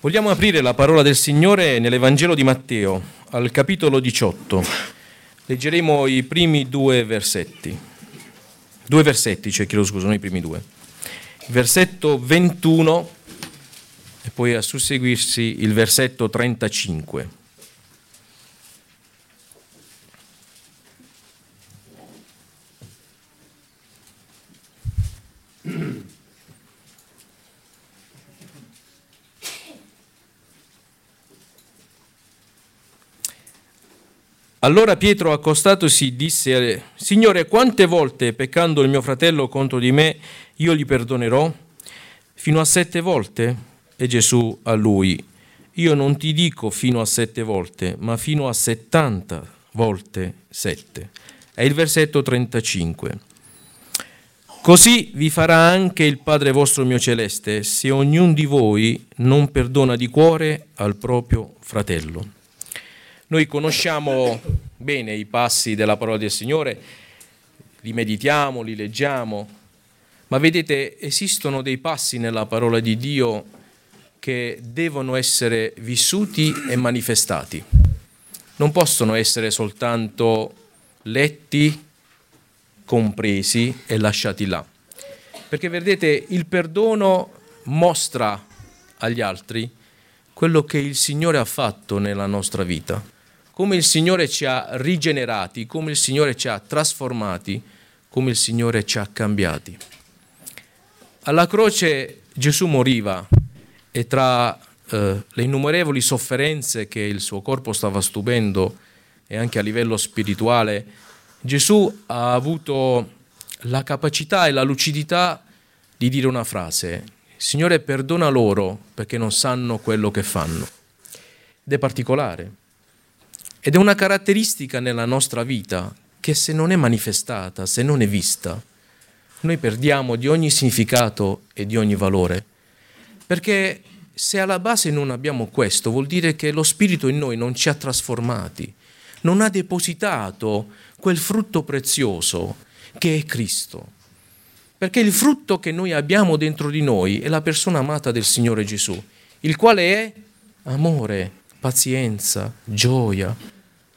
Vogliamo aprire la parola del Signore nell'Evangelo di Matteo, al capitolo 18. Leggeremo i primi due versetti. Non i primi due. Versetto 21 e poi a susseguirsi il versetto 35. Allora Pietro, accostatosi, disse: Signore, quante volte, peccando il mio fratello contro di me, io gli perdonerò? Fino a 7 volte? E Gesù a lui: io non ti dico fino a 7 volte, ma fino a 70 volte 7. È il versetto 35. Così vi farà anche il Padre vostro mio celeste, se ognuno di voi non perdona di cuore al proprio fratello. Noi conosciamo bene i passi della parola del Signore, li meditiamo, li leggiamo, ma vedete, esistono dei passi nella parola di Dio che devono essere vissuti e manifestati. Non possono essere soltanto letti, compresi e lasciati là. Perché vedete, il perdono mostra agli altri quello che il Signore ha fatto nella nostra vita. Come il Signore ci ha rigenerati, come il Signore ci ha trasformati, come il Signore ci ha cambiati. Alla croce Gesù moriva e tra le innumerevoli sofferenze che il suo corpo stava subendo e anche a livello spirituale, Gesù ha avuto la capacità e la lucidità di dire una frase: Signore, perdona loro perché non sanno quello che fanno. Ed è particolare. Ed è una caratteristica nella nostra vita che se non è manifestata, se non è vista, noi perdiamo di ogni significato e di ogni valore. Perché se alla base non abbiamo questo, vuol dire che lo Spirito in noi non ci ha trasformati, non ha depositato quel frutto prezioso che è Cristo. Perché il frutto che noi abbiamo dentro di noi è la persona amata del Signore Gesù, il quale è amore, pazienza, gioia,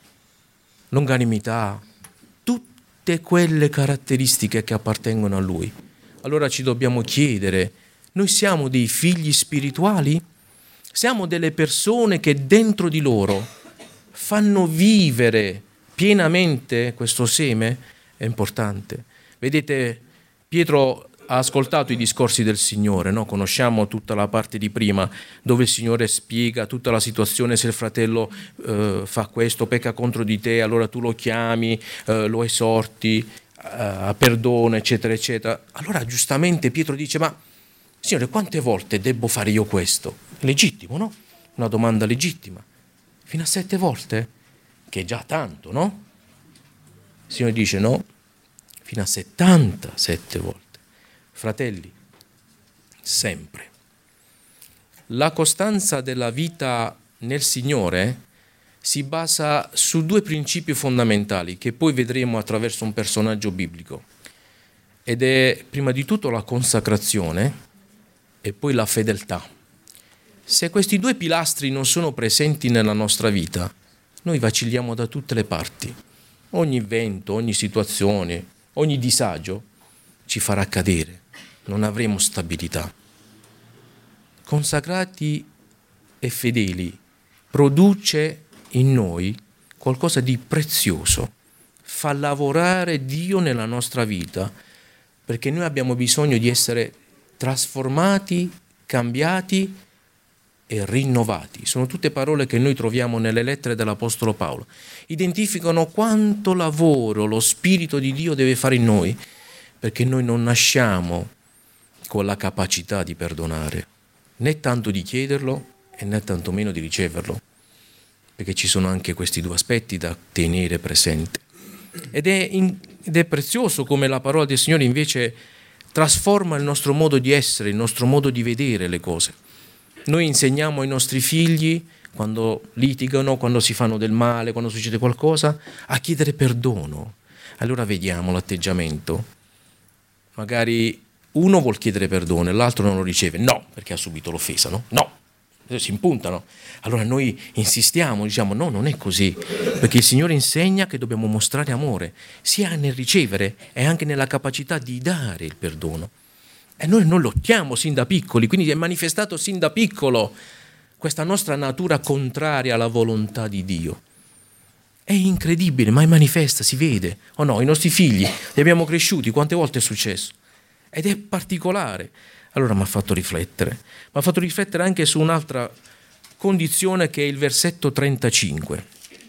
longanimità, tutte quelle caratteristiche che appartengono a Lui. Allora ci dobbiamo chiedere: noi siamo dei figli spirituali? Siamo delle persone che dentro di loro fanno vivere pienamente questo seme? È importante. Vedete, Pietro ha ascoltato i discorsi del Signore, no? Conosciamo tutta la parte di prima, dove il Signore spiega tutta la situazione: se il fratello fa questo, pecca contro di te, allora tu lo chiami, lo esorti a perdono, eccetera, eccetera. Allora giustamente Pietro dice: ma Signore, quante volte devo fare io questo? È legittimo, no? Una domanda legittima. Fino a 7 volte? Che è già tanto, no? Il Signore dice: no, fino a 77 volte. Fratelli, sempre. La costanza della vita nel Signore si basa su 2 principi fondamentali che poi vedremo attraverso un personaggio biblico. Ed è prima di tutto la consacrazione e poi la fedeltà. Se questi 2 pilastri non sono presenti nella nostra vita, noi vacilliamo da tutte le parti. Ogni vento, ogni situazione, ogni disagio ci farà cadere. Non avremo stabilità. Consacrati e fedeli produce in noi qualcosa di prezioso, fa lavorare Dio nella nostra vita, perché noi abbiamo bisogno di essere trasformati, cambiati e rinnovati. Sono tutte parole che noi troviamo nelle lettere dell'Apostolo Paolo. Identificano quanto lavoro lo Spirito di Dio deve fare in noi, perché noi non nasciamo con la capacità di perdonare, né tanto di chiederlo e né tantomeno di riceverlo, perché ci sono anche questi 2 aspetti da tenere presente. Ed è prezioso come la parola del Signore invece trasforma il nostro modo di essere, il nostro modo di vedere le cose. Noi insegniamo ai nostri figli, quando litigano, quando si fanno del male, quando succede qualcosa, a chiedere perdono. Allora vediamo l'atteggiamento. Magari uno vuol chiedere perdono e l'altro non lo riceve. No, perché ha subito l'offesa, no? No, si impuntano. Allora noi insistiamo, diciamo no, non è così, perché il Signore insegna che dobbiamo mostrare amore, sia nel ricevere e anche nella capacità di dare il perdono. E noi non lottiamo sin da piccoli, quindi è manifestato sin da piccolo questa nostra natura contraria alla volontà di Dio. È incredibile, ma è manifesta, si vede. O no, i nostri figli, li abbiamo cresciuti, quante volte è successo? Ed è particolare. Allora mi ha fatto riflettere anche su un'altra condizione che è il versetto 35.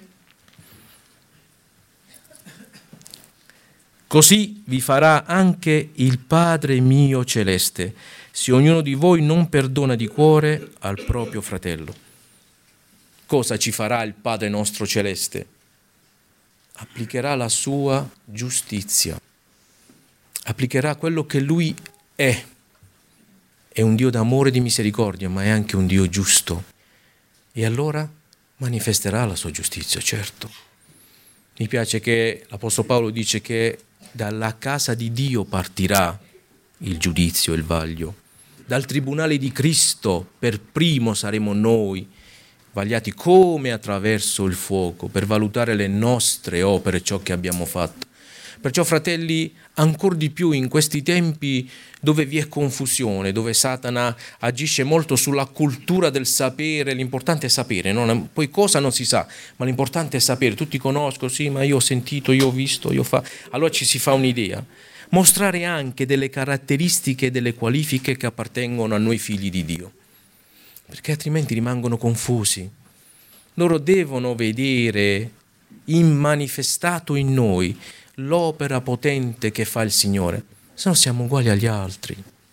Così vi farà anche il Padre mio celeste, se ognuno di voi non perdona di cuore al proprio fratello. Cosa ci farà il Padre nostro celeste? Applicherà la sua giustizia, applicherà quello che Lui è. È un Dio d'amore e di misericordia, ma è anche un Dio giusto. E allora manifesterà la sua giustizia, certo. Mi piace che l'Apostolo Paolo dice che dalla casa di Dio partirà il giudizio e il vaglio. Dal tribunale di Cristo per primo saremo noi, vagliati come attraverso il fuoco, per valutare le nostre opere, ciò che abbiamo fatto. Perciò, fratelli, ancor di più in questi tempi dove vi è confusione, dove Satana agisce molto sulla cultura del sapere, l'importante è sapere, no? Poi cosa non si sa, ma l'importante è sapere, tutti conoscono, sì, ma io ho sentito, io ho visto, allora ci si fa un'idea. Mostrare anche delle caratteristiche, delle qualifiche che appartengono a noi figli di Dio, perché altrimenti rimangono confusi. Loro devono vedere immanifestato in noi l'opera potente che fa il Signore, se no siamo uguali agli altri.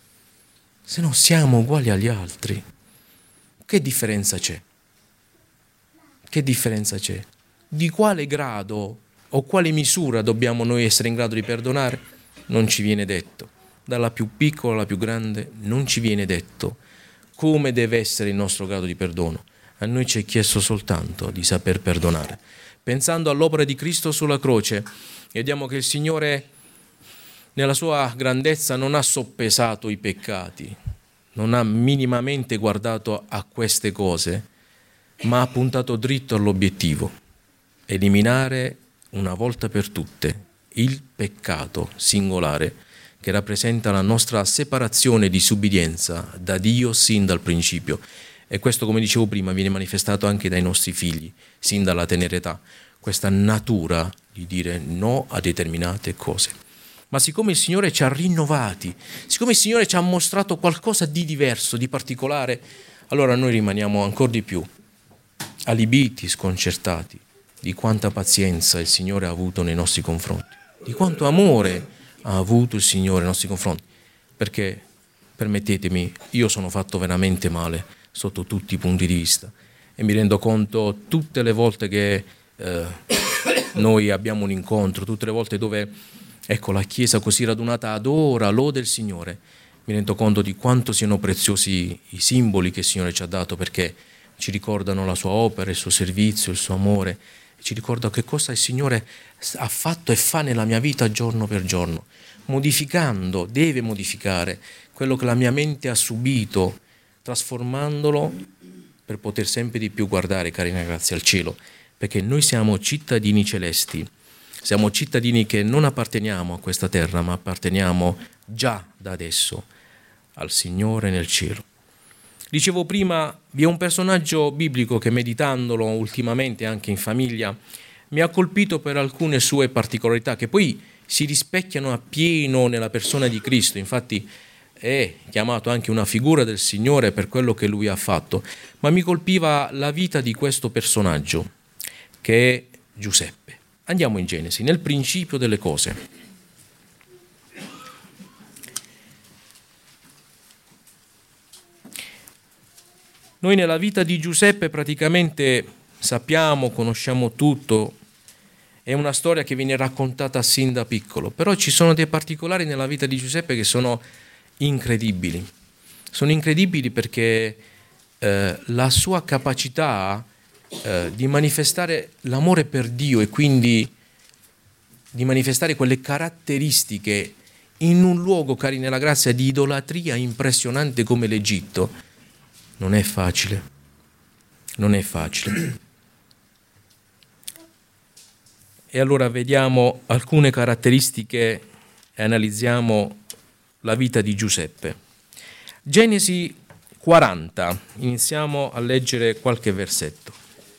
Che differenza c'è? Di quale grado o quale misura dobbiamo noi essere in grado di perdonare? Non ci viene detto. Dalla più piccola alla più grande non ci viene detto come deve essere il nostro grado di perdono. A noi ci è chiesto soltanto di saper perdonare. Pensando all'opera di Cristo sulla croce, vediamo che il Signore nella sua grandezza non ha soppesato i peccati, non ha minimamente guardato a queste cose, ma ha puntato dritto all'obiettivo: eliminare una volta per tutte il peccato singolare che rappresenta la nostra separazione di disubbidienza da Dio sin dal principio. E questo, come dicevo prima, viene manifestato anche dai nostri figli, sin dalla tenera età, questa natura di dire no a determinate cose. Ma siccome il Signore ci ha rinnovati, siccome il Signore ci ha mostrato qualcosa di diverso, di particolare, allora noi rimaniamo ancora di più allibiti, sconcertati di quanta pazienza il Signore ha avuto nei nostri confronti, di quanto amore ha avuto il Signore nei nostri confronti, perché, permettetemi, io sono fatto veramente male sotto tutti i punti di vista e mi rendo conto tutte le volte che noi abbiamo un incontro, tutte le volte dove la Chiesa così radunata adora, lode il Signore, mi rendo conto di quanto siano preziosi i simboli che il Signore ci ha dato, perché ci ricordano la sua opera, il suo servizio, il suo amore, ci ricordano che cosa il Signore ha fatto e fa nella mia vita giorno per giorno, deve modificare quello che la mia mente ha subito, trasformandolo per poter sempre di più guardare, carina grazia, al cielo, perché noi siamo cittadini celesti, siamo cittadini che non apparteniamo a questa terra, ma apparteniamo già da adesso al Signore nel cielo. Dicevo prima, vi è un personaggio biblico che, meditandolo ultimamente anche in famiglia, mi ha colpito per alcune sue particolarità che poi si rispecchiano appieno nella persona di Cristo. Infatti è chiamato anche una figura del Signore per quello che Lui ha fatto, ma mi colpiva la vita di questo personaggio, che è Giuseppe. Andiamo in Genesi, nel principio delle cose. Noi nella vita di Giuseppe praticamente sappiamo, conosciamo tutto, è una storia che viene raccontata sin da piccolo, però ci sono dei particolari nella vita di Giuseppe che sono incredibili. Sono incredibili perché la sua capacità di manifestare l'amore per Dio e quindi di manifestare quelle caratteristiche in un luogo, cari nella grazia, di idolatria impressionante come l'Egitto, non è facile. Non è facile. E allora vediamo alcune caratteristiche e analizziamo la vita di Giuseppe. Genesi 40, iniziamo a leggere qualche versetto.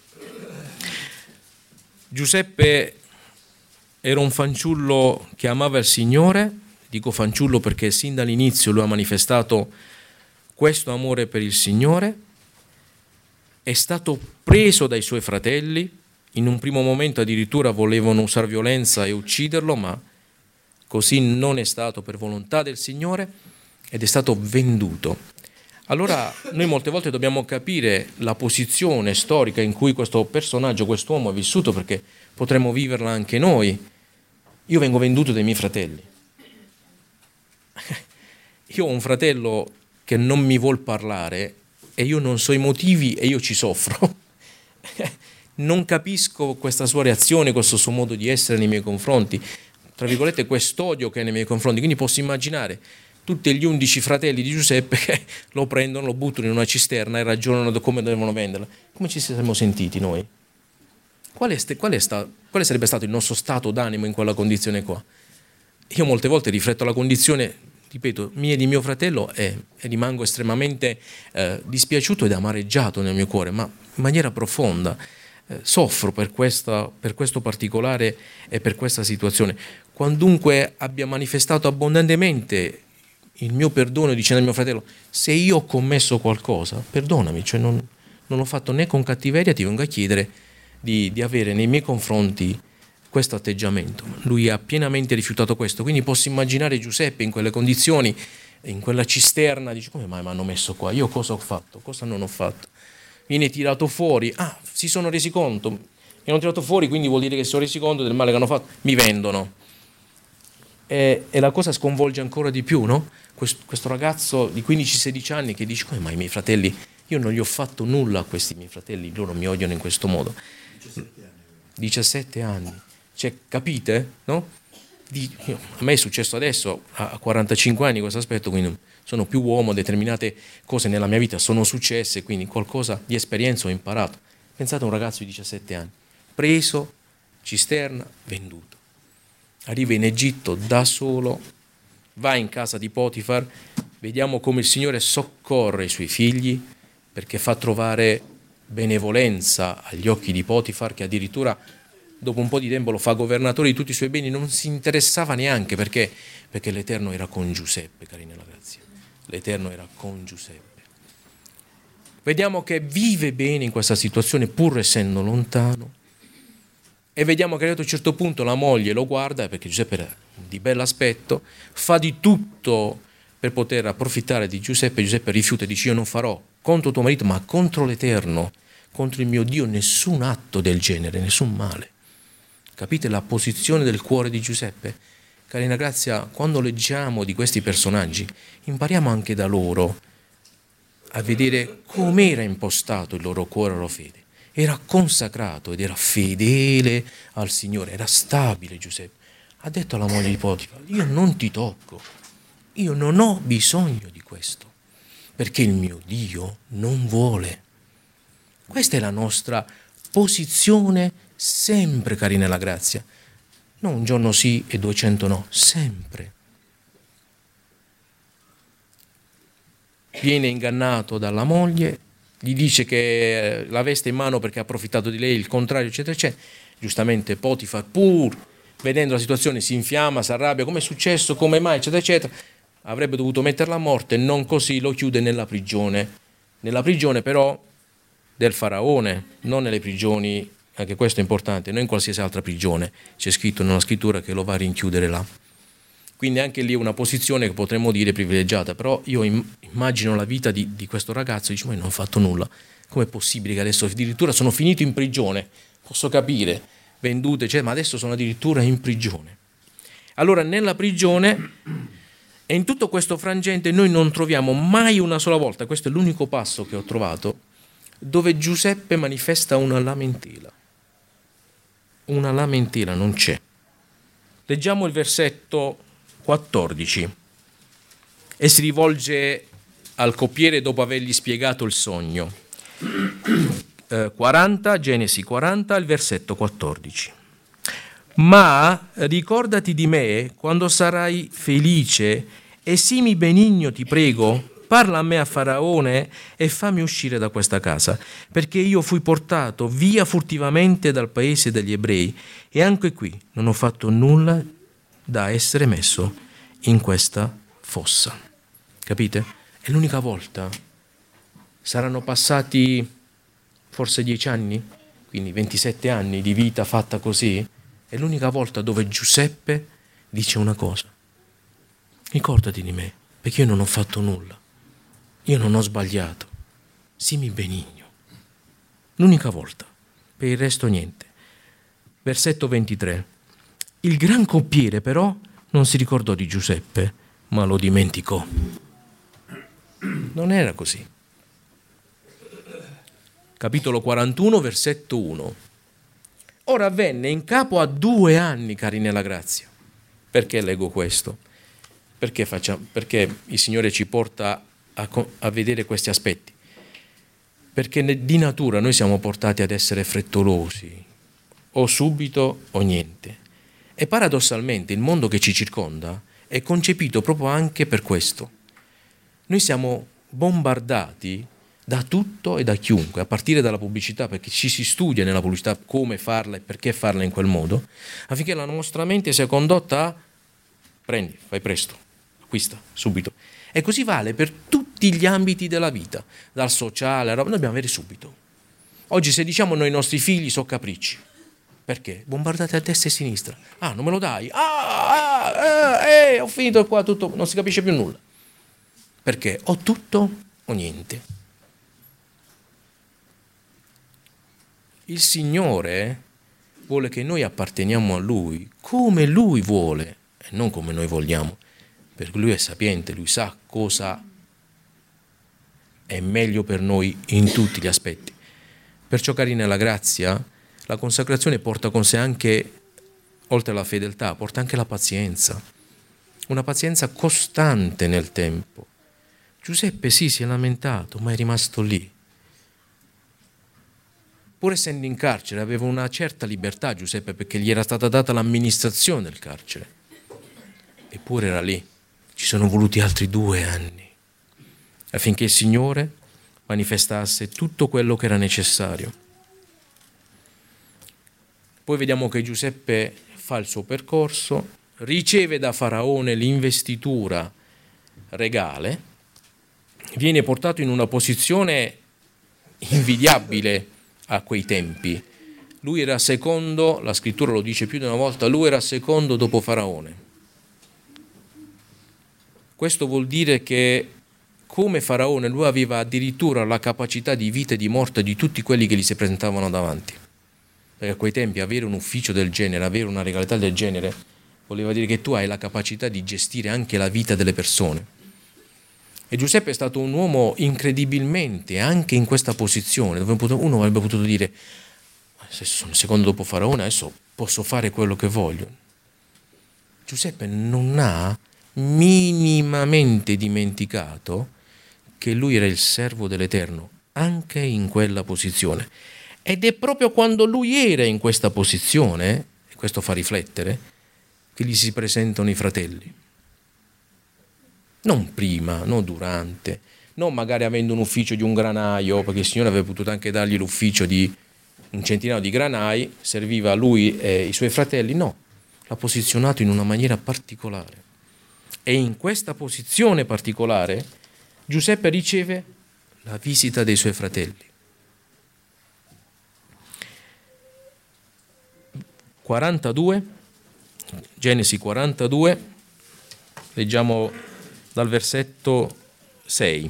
Giuseppe era un fanciullo che amava il Signore, dico fanciullo perché sin dall'inizio lui ha manifestato questo amore per il Signore, è stato preso dai suoi fratelli, in un primo momento addirittura volevano usare violenza e ucciderlo, ma così non è stato per volontà del Signore ed è stato venduto. Allora noi molte volte dobbiamo capire la posizione storica in cui questo personaggio, quest'uomo è vissuto, perché potremmo viverla anche noi. Io vengo venduto dai miei fratelli. Io ho un fratello che non mi vuol parlare e io non so i motivi e io ci soffro. Non capisco questa sua reazione, questo suo modo di essere nei miei confronti, tra virgolette quest'odio che è nei miei confronti. Quindi posso immaginare tutti gli 11 fratelli di Giuseppe che lo prendono, lo buttano in una cisterna e ragionano di come devono venderla. Come ci siamo sentiti noi? Quale sarebbe stato il nostro stato d'animo in quella condizione qua? Io molte volte rifletto la condizione, ripeto, mia e di mio fratello e rimango estremamente dispiaciuto ed amareggiato nel mio cuore, ma in maniera profonda. Soffro per questo particolare e per questa situazione. Quandunque abbia manifestato abbondantemente il mio perdono dicendo al mio fratello: se io ho commesso qualcosa, perdonami, cioè non l'ho fatto né con cattiveria, ti vengo a chiedere di avere nei miei confronti questo atteggiamento. Lui ha pienamente rifiutato questo, quindi posso immaginare Giuseppe in quelle condizioni, in quella cisterna, dice: come mai mi hanno messo qua? Io cosa ho fatto? Cosa non ho fatto? Viene tirato fuori, si sono resi conto, mi hanno tirato fuori, quindi vuol dire che si sono resi conto del male che hanno fatto, mi vendono. E la cosa sconvolge ancora di più, no? Questo ragazzo di 15-16 anni che dice: come mai i miei fratelli, io non gli ho fatto nulla a questi miei fratelli, loro mi odiano in questo modo. 17 anni. Cioè, capite? No? A me è successo adesso, a 45 anni questo aspetto, quindi sono più uomo, determinate cose nella mia vita sono successe, quindi qualcosa di esperienza ho imparato. Pensate a un ragazzo di 17 anni, preso, cisterna, venduto. Arriva in Egitto da solo, va in casa di Potifar, vediamo come il Signore soccorre i suoi figli perché fa trovare benevolenza agli occhi di Potifar, che addirittura dopo un po' di tempo lo fa governatore di tutti i suoi beni, non si interessava neanche perché l'Eterno era con Giuseppe, cari nella grazia. L'Eterno era con Giuseppe. Vediamo che vive bene in questa situazione pur essendo lontano e vediamo che a un certo punto la moglie lo guarda, perché Giuseppe era di bell'aspetto, fa di tutto per poter approfittare di Giuseppe. Giuseppe rifiuta e dice: io non farò contro tuo marito ma contro l'Eterno, contro il mio Dio, nessun atto del genere, nessun male. Capite la posizione del cuore di Giuseppe? Carina grazia, quando leggiamo di questi personaggi, impariamo anche da loro a vedere com'era impostato il loro cuore e la loro fede. Era consacrato ed era fedele al Signore, era stabile Giuseppe. Ha detto alla moglie di Potifar: io non ti tocco, io non ho bisogno di questo, perché il mio Dio non vuole. Questa è la nostra posizione sempre, cari nella grazia. Non un giorno sì e 200 no, sempre. Viene ingannato dalla moglie, gli dice che la veste in mano perché ha approfittato di lei, il contrario, eccetera, eccetera. Giustamente Potifar, pur vedendo la situazione, si infiamma, si arrabbia: come è successo, come mai, eccetera, eccetera. Avrebbe dovuto metterla a morte, non così, lo chiude nella prigione. Nella prigione però del faraone, non nelle prigioni, anche questo è importante, non in qualsiasi altra prigione. C'è scritto nella scrittura che lo va a rinchiudere là. Quindi anche lì è una posizione che potremmo dire privilegiata, però io immagino la vita di questo ragazzo, dice: ma io non ho fatto nulla, com'è possibile che adesso addirittura sono finito in prigione? Posso capire, vendute, eccetera, ma adesso sono addirittura in prigione. Allora nella prigione e in tutto questo frangente noi non troviamo mai una sola volta, questo è l'unico passo che ho trovato, dove Giuseppe manifesta una lamentela. Una lamentela non c'è. Leggiamo il versetto 14 e si rivolge al coppiere dopo avergli spiegato il sogno. 40, Genesi 40, il versetto 14. Ma ricordati di me quando sarai felice e sii benigno, ti prego, parla a me a Faraone e fammi uscire da questa casa, perché io fui portato via furtivamente dal paese degli ebrei e anche qui non ho fatto nulla da essere messo in questa fossa. Capite? È l'unica volta. Saranno passati forse 10 anni, quindi 27 anni di vita fatta così. È l'unica volta dove Giuseppe dice una cosa: ricordati di me, perché io non ho fatto nulla, io non ho sbagliato, sii benigno. L'unica volta, per il resto niente. Versetto 23. Il gran coppiere però non si ricordò di Giuseppe, ma lo dimenticò. Non era così. Capitolo 41, versetto 1. Ora venne in capo a 2 anni, cari nella grazia. Perché leggo questo? Perché il Signore ci porta a vedere questi aspetti. Perché di natura noi siamo portati ad essere frettolosi, o subito o niente. E paradossalmente il mondo che ci circonda è concepito proprio anche per questo. Noi siamo bombardati da tutto e da chiunque, a partire dalla pubblicità, perché ci si studia nella pubblicità come farla e perché farla in quel modo, affinché la nostra mente sia condotta a prendi, fai presto, acquista, subito. E così vale per tutti gli ambiti della vita, dal sociale, noi dobbiamo avere subito. Oggi se diciamo noi ai nostri figli sono capricci, perché? Bombardate a destra e a sinistra. Ah, non me lo dai? Ho finito qua, tutto, non si capisce più nulla. Perché? O tutto o niente. Il Signore vuole che noi apparteniamo a Lui come Lui vuole e non come noi vogliamo, perché Lui è sapiente, Lui sa cosa è meglio per noi in tutti gli aspetti. Perciò, cari nella grazia, la consacrazione porta con sé anche, oltre alla fedeltà, porta anche la pazienza, una pazienza costante nel tempo. Giuseppe sì, si è lamentato, ma è rimasto lì. Pur essendo in carcere aveva una certa libertà Giuseppe, perché gli era stata data l'amministrazione del carcere. Eppure era lì. Ci sono voluti altri 2 anni affinché il Signore manifestasse tutto quello che era necessario. Poi vediamo che Giuseppe fa il suo percorso, riceve da Faraone l'investitura regale, viene portato in una posizione invidiabile a quei tempi. Lui era secondo, la scrittura lo dice più di una volta, lui era secondo dopo Faraone. Questo vuol dire che come Faraone lui aveva addirittura la capacità di vita e di morte di tutti quelli che gli si presentavano davanti. Perché a quei tempi avere un ufficio del genere, avere una regalità del genere, voleva dire che tu hai la capacità di gestire anche la vita delle persone. E Giuseppe è stato un uomo incredibilmente, anche in questa posizione, dove uno avrebbe potuto dire: se sono secondo dopo Faraone, adesso posso fare quello che voglio. Giuseppe non ha minimamente dimenticato che lui era il servo dell'Eterno, anche in quella posizione. Ed è proprio quando lui era in questa posizione, e questo fa riflettere, che gli si presentano i fratelli. Non prima, non durante, non magari avendo un ufficio di un granaio, perché il Signore aveva potuto anche dargli l'ufficio di un centinaio di granai, serviva a lui e i suoi fratelli, no, l'ha posizionato in una maniera particolare. E in questa posizione particolare Giuseppe riceve la visita dei suoi fratelli. 42, Genesi 42, leggiamo dal versetto 6.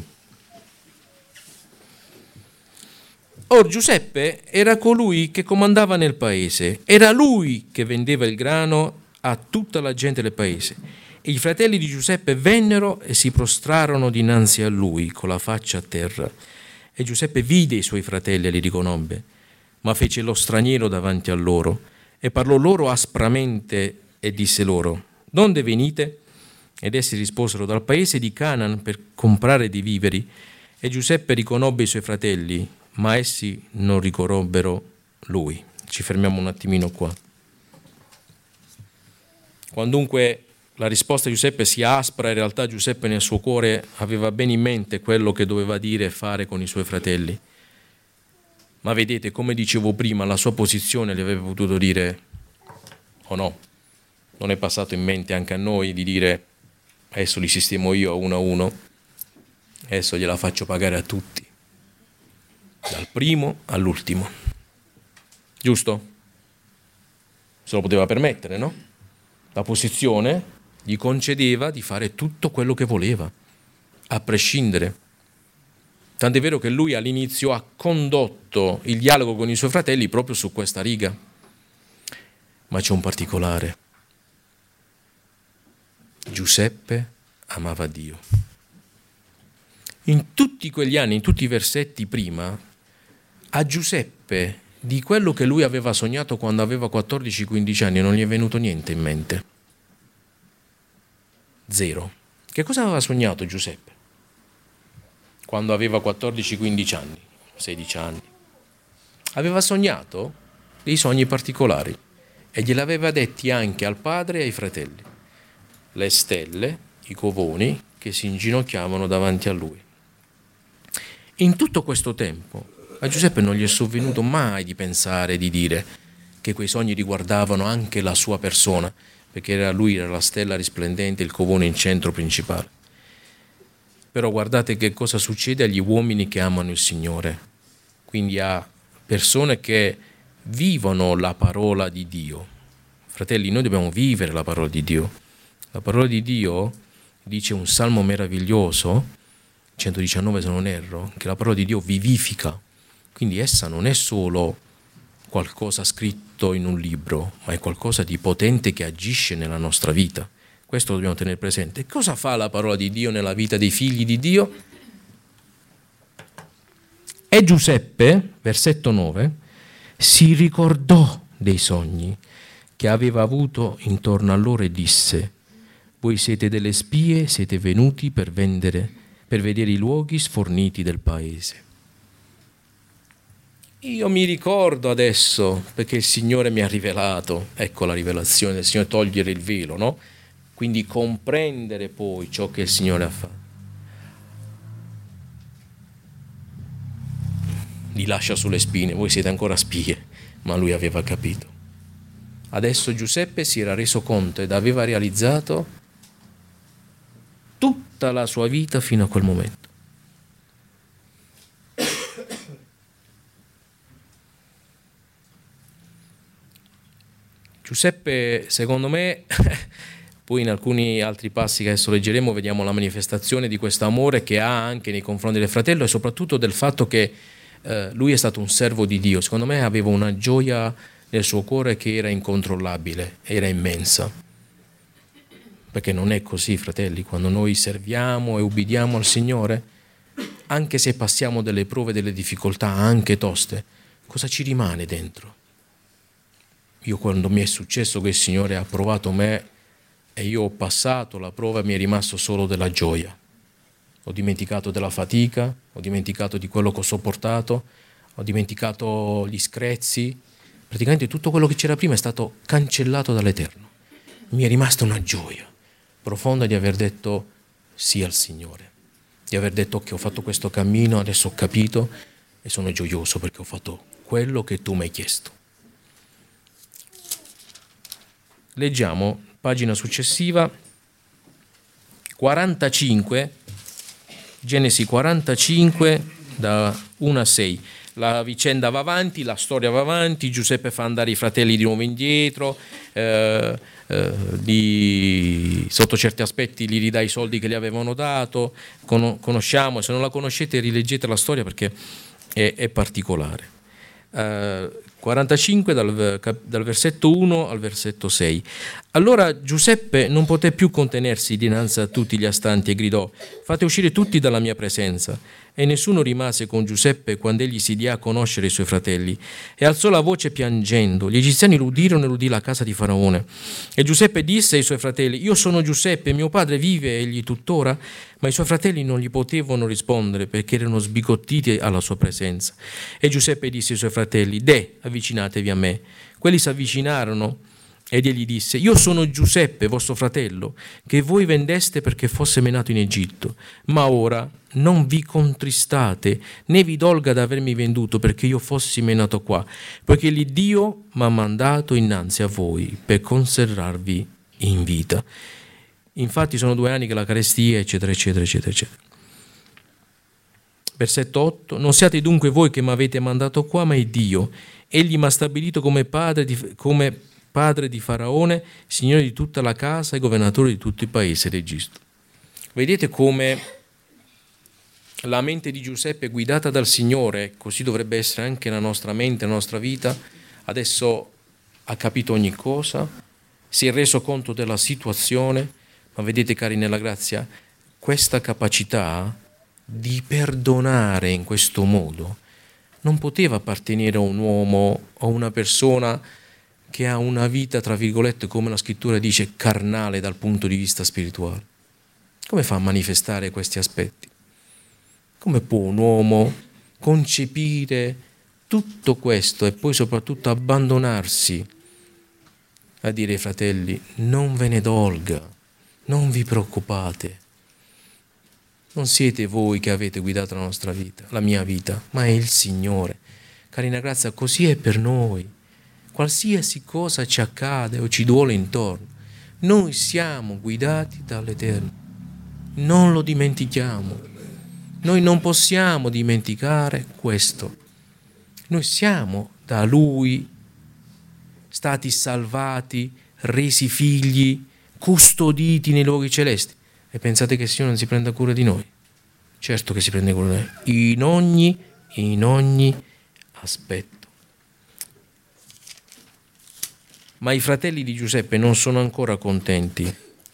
Or Giuseppe era colui che comandava nel paese, era lui che vendeva il grano a tutta la gente del paese. E i fratelli di Giuseppe vennero e si prostrarono dinanzi a lui con la faccia a terra. E Giuseppe vide i suoi fratelli e li riconobbe, ma fece lo straniero davanti a loro e parlò loro aspramente e disse loro: donde venite? Ed essi risposero: dal paese di Canaan per comprare dei viveri. E Giuseppe riconobbe i suoi fratelli, ma essi non riconobbero lui. Ci fermiamo un attimino qua. Quandunque la risposta di Giuseppe sia aspra, in realtà Giuseppe nel suo cuore aveva bene in mente quello che doveva dire e fare con i suoi fratelli. Ma vedete, come dicevo prima, la sua posizione gli avrebbe potuto dire o no. Non è passato in mente anche a noi di dire adesso li sistemo io a uno, adesso gliela faccio pagare a tutti, dal primo all'ultimo. Giusto? Se lo poteva permettere, no? La posizione gli concedeva di fare tutto quello che voleva, a prescindere. Tant'è vero che lui all'inizio ha condotto il dialogo con i suoi fratelli proprio su questa riga. Ma c'è un particolare. Giuseppe amava Dio. In tutti quegli anni, in tutti i versetti prima, a Giuseppe di quello che lui aveva sognato quando aveva 14-15 anni non gli è venuto niente in mente. Zero. Che cosa aveva sognato Giuseppe quando aveva 14-15 anni, 16 anni? Aveva sognato dei sogni particolari e gliel'aveva detti anche al padre e ai fratelli. Le stelle, i covoni che si inginocchiavano davanti a lui. In tutto questo tempo a Giuseppe non gli è sovvenuto mai di pensare, di dire che quei sogni riguardavano anche la sua persona, perché lui era la stella risplendente, il covone in centro principale. Però guardate che cosa succede agli uomini che amano il Signore, quindi a persone che vivono la parola di Dio. Fratelli, noi dobbiamo vivere la parola di Dio. La parola di Dio dice un salmo meraviglioso, 119 se non erro, che la parola di Dio vivifica. Quindi essa non è solo qualcosa scritto in un libro, ma è qualcosa di potente che agisce nella nostra vita. Questo dobbiamo tenere presente. Cosa fa la parola di Dio nella vita dei figli di Dio? E Giuseppe, versetto 9, si ricordò dei sogni che aveva avuto intorno a loro e disse: voi siete delle spie, siete venuti per vedere i luoghi sforniti del paese. Io mi ricordo adesso, perché il Signore mi ha rivelato, ecco la rivelazione del Signore, togliere il velo, no? Quindi comprendere poi ciò che il Signore ha fatto. Li lascia sulle spine, voi siete ancora spie, ma lui aveva capito. Adesso Giuseppe si era reso conto ed aveva realizzato tutta la sua vita fino a quel momento. Giuseppe, secondo me, poi in alcuni altri passi che adesso leggeremo, vediamo la manifestazione di questo amore che ha anche nei confronti del fratello e soprattutto del fatto che lui è stato un servo di Dio. Secondo me aveva una gioia nel suo cuore che era incontrollabile, era immensa. Perché non è così, fratelli, quando noi serviamo e ubbidiamo al Signore, anche se passiamo delle prove, delle difficoltà anche toste, cosa ci rimane dentro? Io quando mi è successo che il Signore ha provato me e io ho passato la prova, mi è rimasto solo della gioia. Ho dimenticato della fatica, ho dimenticato di quello che ho sopportato, ho dimenticato gli screzi. Praticamente tutto quello che c'era prima è stato cancellato dall'Eterno. Mi è rimasta una gioia profonda di aver detto sì al Signore, di aver detto che ho fatto questo cammino, adesso ho capito e sono gioioso perché ho fatto quello che tu mi hai chiesto. Leggiamo, pagina successiva, 45, Genesi 45, da 1 a 6. La vicenda va avanti, la storia va avanti, Giuseppe fa andare i fratelli di nuovo indietro, sotto certi aspetti gli ridà i soldi che gli avevano dato, conosciamo, se non la conoscete rileggete la storia perché è particolare. 45 dal versetto 1 al versetto 6. Allora Giuseppe non poté più contenersi dinanzi a tutti gli astanti e gridò: fate uscire tutti dalla mia presenza. E nessuno rimase con Giuseppe quando egli si diede a conoscere i suoi fratelli, e alzò la voce piangendo. Gli egiziani lo udirono e udì la casa di Faraone. E Giuseppe disse ai suoi fratelli: io sono Giuseppe, mio padre vive egli tuttora? Ma i suoi fratelli non gli potevano rispondere perché erano sbigottiti alla sua presenza. E Giuseppe disse ai suoi fratelli: avvicinatevi a me. Quelli si avvicinarono ed egli disse: io sono Giuseppe, vostro fratello, che voi vendeste perché fosse menato in Egitto. Ma ora non vi contristate, né vi dolga d'avermi venduto perché io fossi menato qua, poiché l'Iddio m'ha mandato innanzi a voi per conservarvi in vita. Infatti sono 2 anni che la carestia, eccetera, eccetera, eccetera, eccetera. Versetto 8: non siate dunque voi che mi avete mandato qua, ma è Dio. Egli mi ha stabilito come padre di Faraone, signore di tutta la casa e governatore di tutto il paese d'Egitto. Vedete come la mente di Giuseppe è guidata dal Signore, così dovrebbe essere anche la nostra mente, la nostra vita. Adesso ha capito ogni cosa, si è reso conto della situazione, ma vedete, cari nella grazia, questa capacità di perdonare in questo modo non poteva appartenere a un uomo o a una persona che ha una vita, tra virgolette, come la scrittura dice, carnale dal punto di vista spirituale. Come fa a manifestare questi aspetti? Come può un uomo concepire tutto questo e poi soprattutto abbandonarsi a dire ai fratelli: non ve ne dolga, non vi preoccupate, non siete voi che avete guidato la nostra vita, la mia vita, ma è il Signore. Carina grazia, così è per noi. Qualsiasi cosa ci accade o ci duole intorno, noi siamo guidati dall'Eterno. Non lo dimentichiamo. Noi non possiamo dimenticare questo. Noi siamo da Lui stati salvati, resi figli, custoditi nei luoghi celesti. E pensate che il Signore non si prenda cura di noi? Certo che si prende cura di noi, in ogni aspetto. Ma i fratelli di Giuseppe non sono ancora contenti.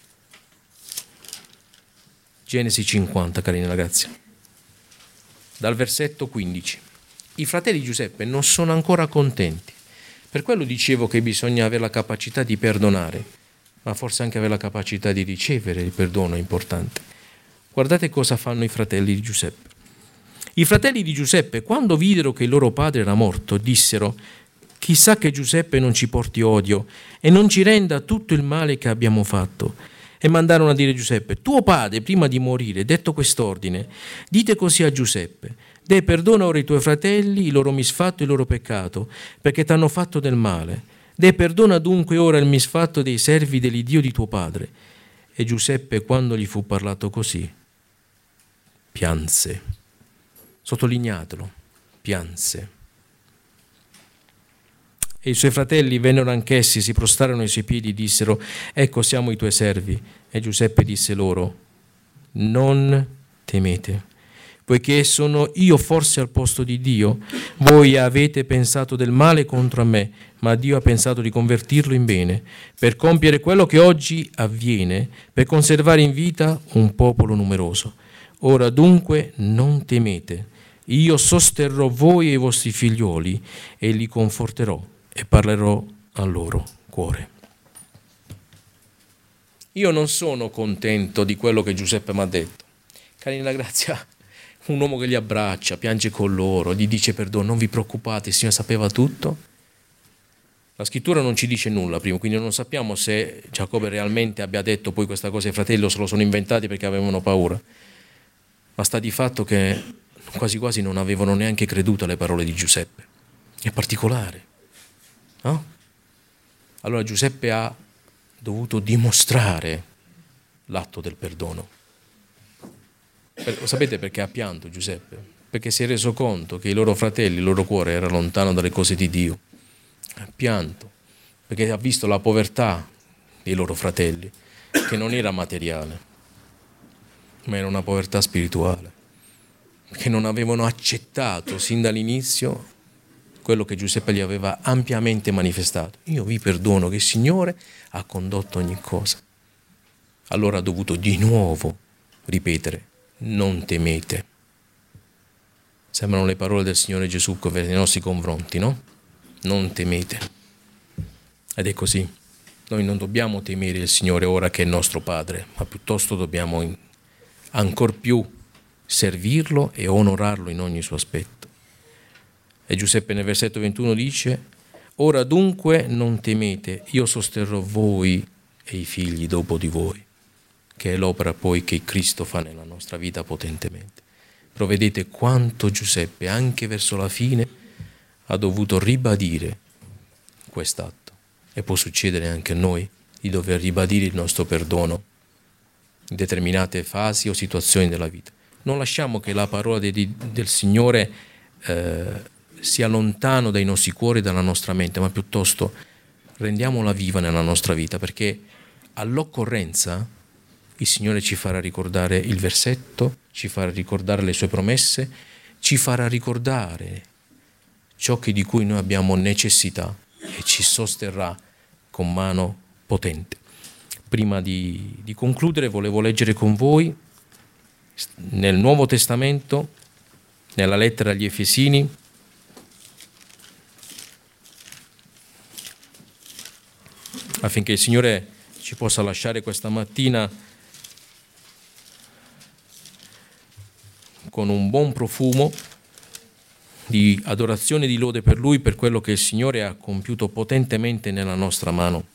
Genesi 50, carina ragazzi. Dal versetto 15. I fratelli di Giuseppe non sono ancora contenti. Per quello dicevo che bisogna avere la capacità di perdonare, ma forse anche avere la capacità di ricevere il perdono è importante. Guardate cosa fanno i fratelli di Giuseppe. I fratelli di Giuseppe, quando videro che il loro padre era morto, dissero: chissà che Giuseppe non ci porti odio e non ci renda tutto il male che abbiamo fatto. E mandarono a dire Giuseppe: tuo padre, prima di morire, detto quest'ordine, dite così a Giuseppe: perdona ora i tuoi fratelli, il loro misfatto e il loro peccato, perché t'hanno fatto del male. Perdona dunque ora il misfatto dei servi dell'Iddio di tuo padre. E Giuseppe, quando gli fu parlato così, pianse. Sottolineatelo, pianse. E i suoi fratelli vennero anch'essi, si prostrarono ai suoi piedi e dissero: ecco, siamo i tuoi servi. E Giuseppe disse loro: non temete, poiché sono io forse al posto di Dio? Voi avete pensato del male contro me, ma Dio ha pensato di convertirlo in bene, per compiere quello che oggi avviene, per conservare in vita un popolo numeroso. Ora dunque non temete, io sosterrò voi e i vostri figlioli e li conforterò e parlerò al loro cuore. Io non sono contento di quello che Giuseppe mi ha detto. Cari nella grazia, un uomo che li abbraccia, piange con loro, gli dice perdono, non vi preoccupate, il Signore sapeva tutto. La scrittura non ci dice nulla prima, quindi non sappiamo se Giacobbe realmente abbia detto poi questa cosa ai fratelli o se lo sono inventati perché avevano paura. Ma sta di fatto che quasi quasi non avevano neanche creduto alle parole di Giuseppe. È particolare, no? Allora Giuseppe ha dovuto dimostrare l'atto del perdono. Sapete perché ha pianto Giuseppe? Perché si è reso conto che i loro fratelli, il loro cuore era lontano dalle cose di Dio. Ha pianto perché ha visto la povertà dei loro fratelli, che non era materiale, ma era una povertà spirituale, che non avevano accettato sin dall'inizio quello che Giuseppe gli aveva ampiamente manifestato. Io vi perdono, che il Signore ha condotto ogni cosa. Allora ha dovuto di nuovo ripetere, non temete. Sembrano le parole del Signore Gesù nei nostri confronti, no? Non temete. Ed è così. Noi non dobbiamo temere il Signore ora che è nostro Padre, ma piuttosto dobbiamo ancor più servirlo e onorarlo in ogni suo aspetto. E Giuseppe nel versetto 21 dice, ora dunque non temete, io sosterrò voi e i figli dopo di voi, che è l'opera poi che Cristo fa nella nostra vita potentemente. Però vedete quanto Giuseppe, anche verso la fine, ha dovuto ribadire quest'atto. E può succedere anche a noi di dover ribadire il nostro perdono in determinate fasi o situazioni della vita. Non lasciamo che la parola del Signore sia lontano dai nostri cuori e dalla nostra mente, ma piuttosto rendiamola viva nella nostra vita, perché all'occorrenza il Signore ci farà ricordare il versetto, ci farà ricordare le sue promesse, ci farà ricordare ciò di cui noi abbiamo necessità e ci sosterrà con mano potente. Prima di concludere volevo leggere con voi nel Nuovo Testamento, nella lettera agli Efesini, affinché il Signore ci possa lasciare questa mattina con un buon profumo di adorazione e di lode per Lui, per quello che il Signore ha compiuto potentemente nella nostra mano.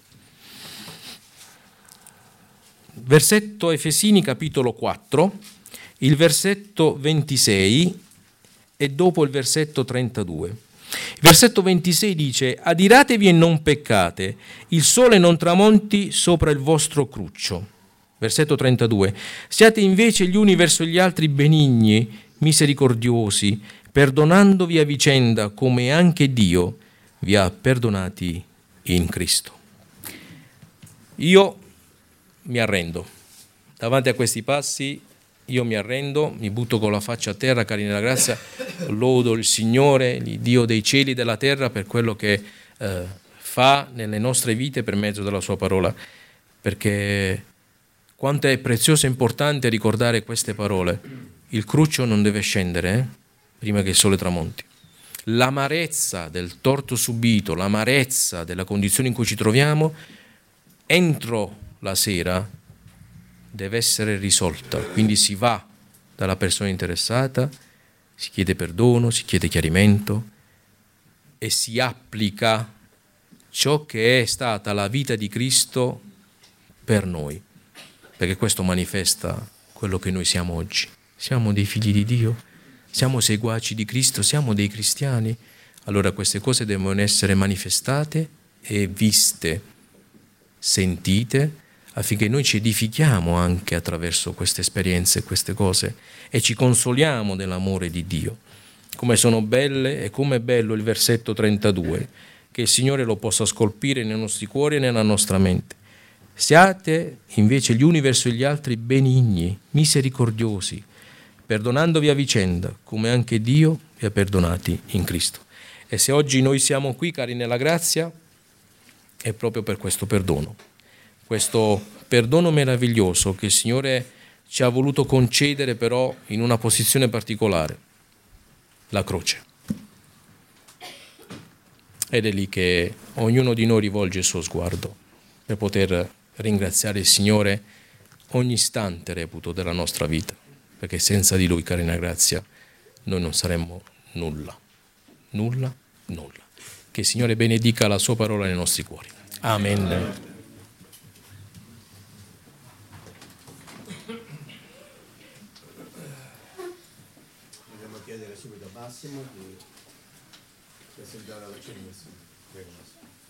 Versetto Efesini capitolo 4, il versetto 26 e dopo il versetto 32. Il versetto 26 dice: adiratevi e non peccate, il sole non tramonti sopra il vostro cruccio. Versetto 32. Siate invece gli uni verso gli altri benigni, misericordiosi, perdonandovi a vicenda come anche Dio vi ha perdonati in Cristo. Io mi arrendo. Davanti a questi passi io mi arrendo, mi butto con la faccia a terra, cari nella grazia, lodo il Signore, il Dio dei cieli e della terra per quello che fa nelle nostre vite per mezzo della sua parola, perché quanto è prezioso e importante ricordare queste parole. Il cruccio non deve scendere prima che il sole tramonti. L'amarezza del torto subito, l'amarezza della condizione in cui ci troviamo, entro la sera deve essere risolta. Quindi si va dalla persona interessata, si chiede perdono, si chiede chiarimento e si applica ciò che è stata la vita di Cristo per noi, perché questo manifesta quello che noi siamo oggi. Siamo dei figli di Dio, siamo seguaci di Cristo, siamo dei cristiani. Allora queste cose devono essere manifestate e viste, sentite, affinché noi ci edifichiamo anche attraverso queste esperienze, queste cose, e ci consoliamo dell'amore di Dio. Come sono belle e come è bello il versetto 32, che il Signore lo possa scolpire nei nostri cuori e nella nostra mente. Siate invece gli uni verso gli altri benigni, misericordiosi, perdonandovi a vicenda, come anche Dio vi ha perdonati in Cristo. E se oggi noi siamo qui, cari nella grazia, è proprio per questo perdono meraviglioso che il Signore ci ha voluto concedere, però in una posizione particolare, la croce. Ed è lì che ognuno di noi rivolge il suo sguardo per poter ringraziare il Signore ogni istante, reputo, della nostra vita, perché senza di Lui, cari nella grazia, noi non saremmo nulla. Che il Signore benedica la sua parola nei nostri cuori. Amen. Vogliamo chiedere subito a Massimo di presentare la cena del Signore. Prego, Massimo.